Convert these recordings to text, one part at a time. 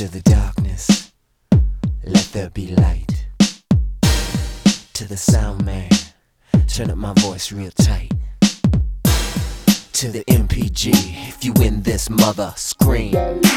To the darkness, let there be light. To the sound man, turn up my voice real tight. To the MPG, if you win this mother, scream.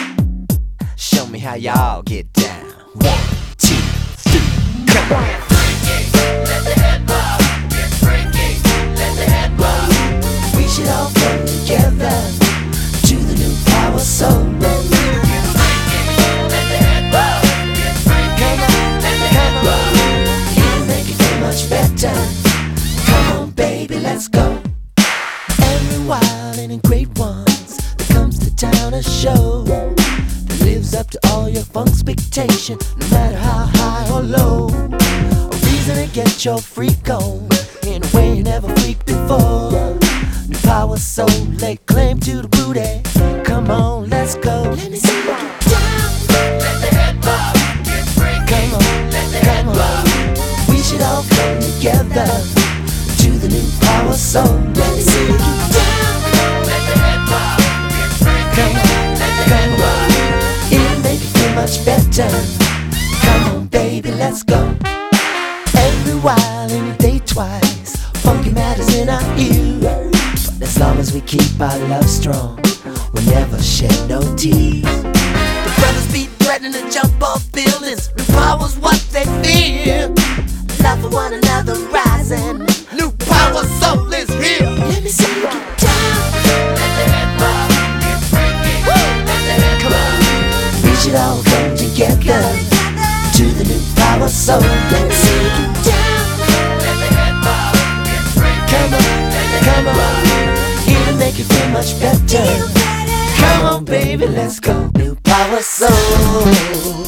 Show me how y'all get down. 1, 2, 3, come on. Get freaky, let the head bob. Get freaky, let the head bob. We should all come together to the new power soul. Get freaky, let the head bob. Get freaky, let the head bob. It'll make it feel much better. Come on, baby, let's go. Every wild and great ones that comes to town a show that lives up to all your funk expectation, no matter how high or low. A reason to get your freak on in a way you never freaked before. New power soul, lay claim to the booty. Come on, let's go. Let me see you get down. Let the head bob. Get freaky, Come on, let the head bob. we should all come together to the new power soul. Let me see you get down. Let the head bob. Get freaky, Come on, let the head come bob. on. It'll make it feel much better. Come on, baby, let's go. Every while and day twice, funky matters in our ear. But as long as we keep our love strong, we'll never shed no tears. The brothers be threatening to jump off buildings. New power's what they fear. Love for one another rising. New power soul is here. Let me see you get down. Let the head bob. Get freaky, let the head bob. We should all come together to the new power soul. Let me see you get down. Let the head bob. Get freaky, Come on, let the come head bob. on. It'll make you feel much better. Come on, baby, let's go. New power soul.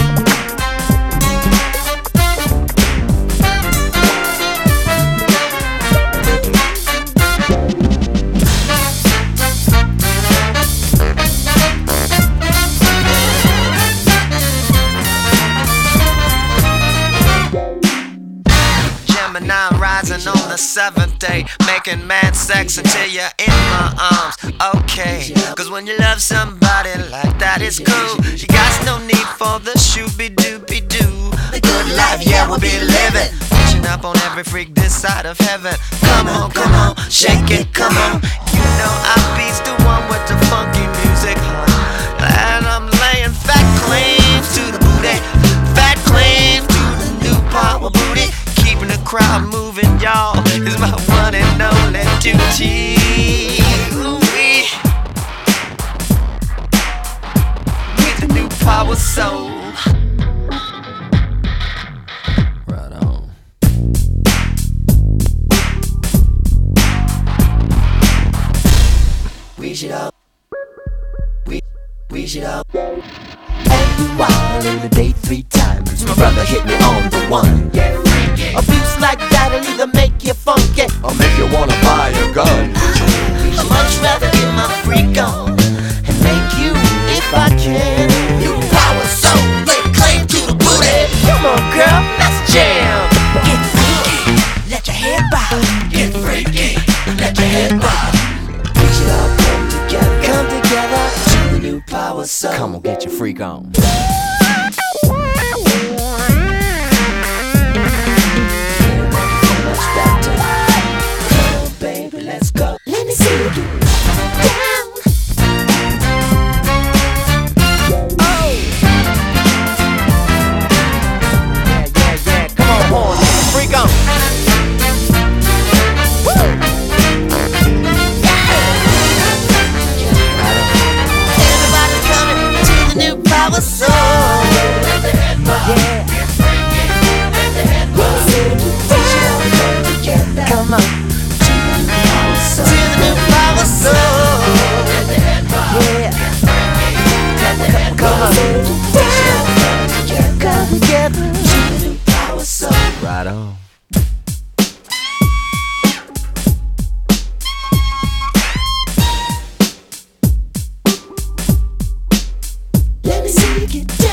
Gemini rising on the 7th day, making mad sex until you're in my arms. Okay, cause when you love somebody like that, it's cool. You got no need for the shooby-dooby-doo. The good life, yeah, we'll be living. Pushing up on every freak this side of heaven. Come on, shake it, come on. You know I beats the one with the funky music, huh? And I'm laying fat claims to the booty. Fat claims to the new power booty. Keeping the crowd moving, y'all, is my one and only duty. Ooh-wee. With the new power soul. Right on. We should all, we should all. Every while in the day 3 times, my brother hit me on the one. Get freaky. Abuse like that'll either make you funky I'll make you wanna buy a gun. I'd much rather get my freak on and make you, if I can. New power soul, lay claim to the booty. Come on, girl, let's jam. Get freaky, let your head bob. Get freaky, let your head bob. We should all come together to the new power soul. Come on, get your freak on. It'll make you feel much better. Come on, baby, let's go. Let me see you get down. Oh. Yeah. Come on, boy, get your freak on. Everybody's coming to the new power soul. Let the head bob. Yeah. Get freaky, let the head bob. Come on, to the new power soul. To the new power soul. Let the head bob. Yeah. Let the head Come bob. on, come together to the new power soul. Right on. Let me see you get down.